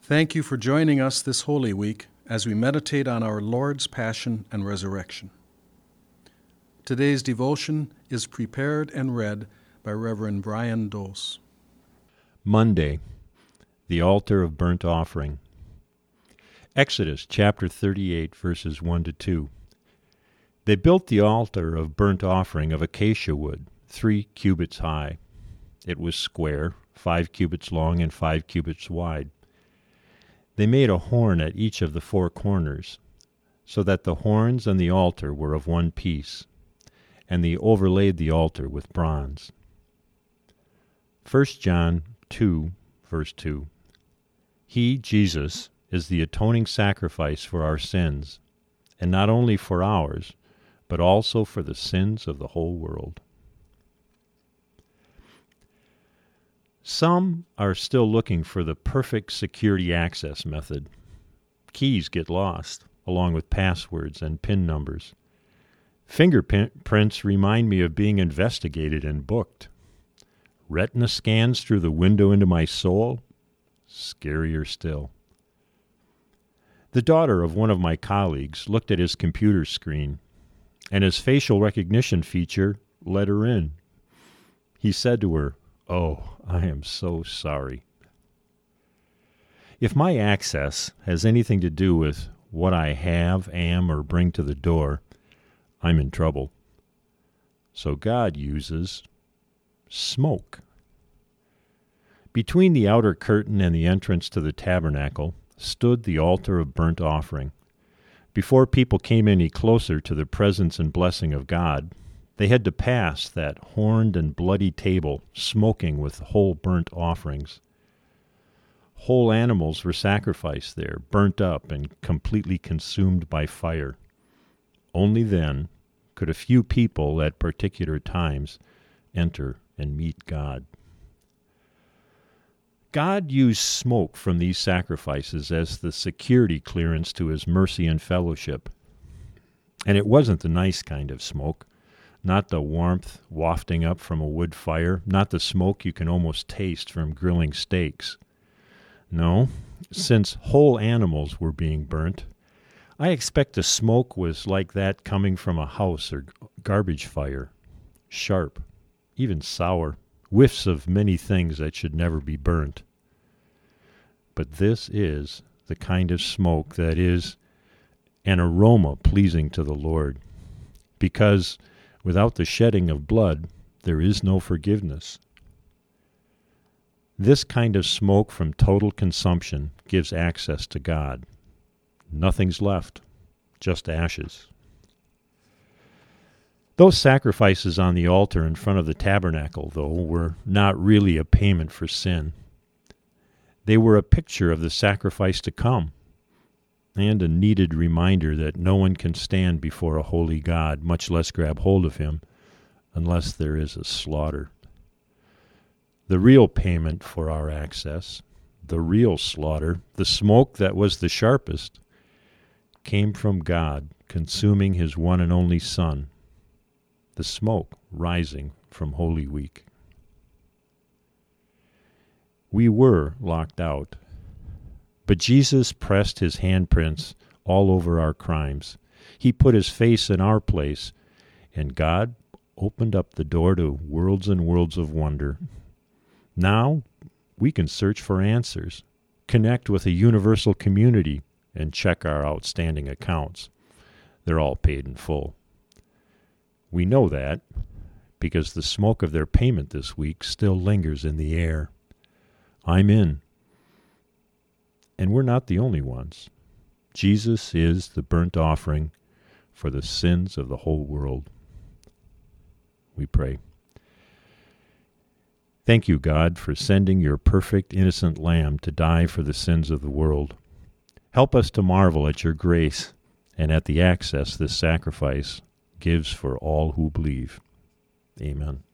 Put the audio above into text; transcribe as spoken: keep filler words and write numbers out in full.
Thank you for joining us this Holy Week as we meditate on our Lord's Passion and Resurrection. Today's devotion is prepared and read by Reverend Brian Dose. Monday, the altar of burnt offering. Exodus chapter thirty-eight, verses one to two. They built the altar of burnt offering of acacia wood, three cubits high. It was square, five cubits long and five cubits wide. They made a horn at each of the four corners, so that the horns and the altar were of one piece, and they overlaid the altar with bronze. First John two, verse two. He, Jesus, is the atoning sacrifice for our sins, and not only for ours, but also for the sins of the whole world. Some are still looking for the perfect security access method. Keys get lost, along with passwords and PIN numbers. Fingerprints remind me of being investigated and booked. Retina scans through the window into my soul? Scarier still. The daughter of one of my colleagues looked at his computer screen, and his facial recognition feature let her in. He said to her, "Oh, I am so sorry." If my access has anything to do with what I have, am, or bring to the door, I'm in trouble. So God uses smoke. Between the outer curtain and the entrance to the tabernacle stood the altar of burnt offering. Before people came any closer to the presence and blessing of God, they had to pass that horned and bloody table, smoking with whole burnt offerings. Whole animals were sacrificed there, burnt up and completely consumed by fire. Only then could a few people at particular times enter and meet God. God used smoke from these sacrifices as the security clearance to his mercy and fellowship. And it wasn't the nice kind of smoke. Not the warmth wafting up from a wood fire, not the smoke you can almost taste from grilling steaks. No, since whole animals were being burnt, I expect the smoke was like that coming from a house or garbage fire. Sharp, even sour, whiffs of many things that should never be burnt. But this is the kind of smoke that is an aroma pleasing to the Lord, because without the shedding of blood, there is no forgiveness. This kind of smoke from total consumption gives access to God. Nothing's left, just ashes. Those sacrifices on the altar in front of the tabernacle, though, were not really a payment for sin. They were a picture of the sacrifice to come, and a needed reminder that no one can stand before a holy God, much less grab hold of him, unless there is a slaughter. The real payment for our access, the real slaughter, the smoke that was the sharpest, came from God, consuming his one and only Son, the smoke rising from Holy Week. We were locked out. But Jesus pressed his handprints all over our crimes. He put his face in our place, and God opened up the door to worlds and worlds of wonder. Now we can search for answers, connect with a universal community, and check our outstanding accounts. They're all paid in full. We know that because the smoke of their payment this week still lingers in the air. I'm in. And we're not the only ones. Jesus is the burnt offering for the sins of the whole world. We pray. Thank you, God, for sending your perfect, innocent Lamb to die for the sins of the world. Help us to marvel at your grace and at the access this sacrifice gives for all who believe. Amen.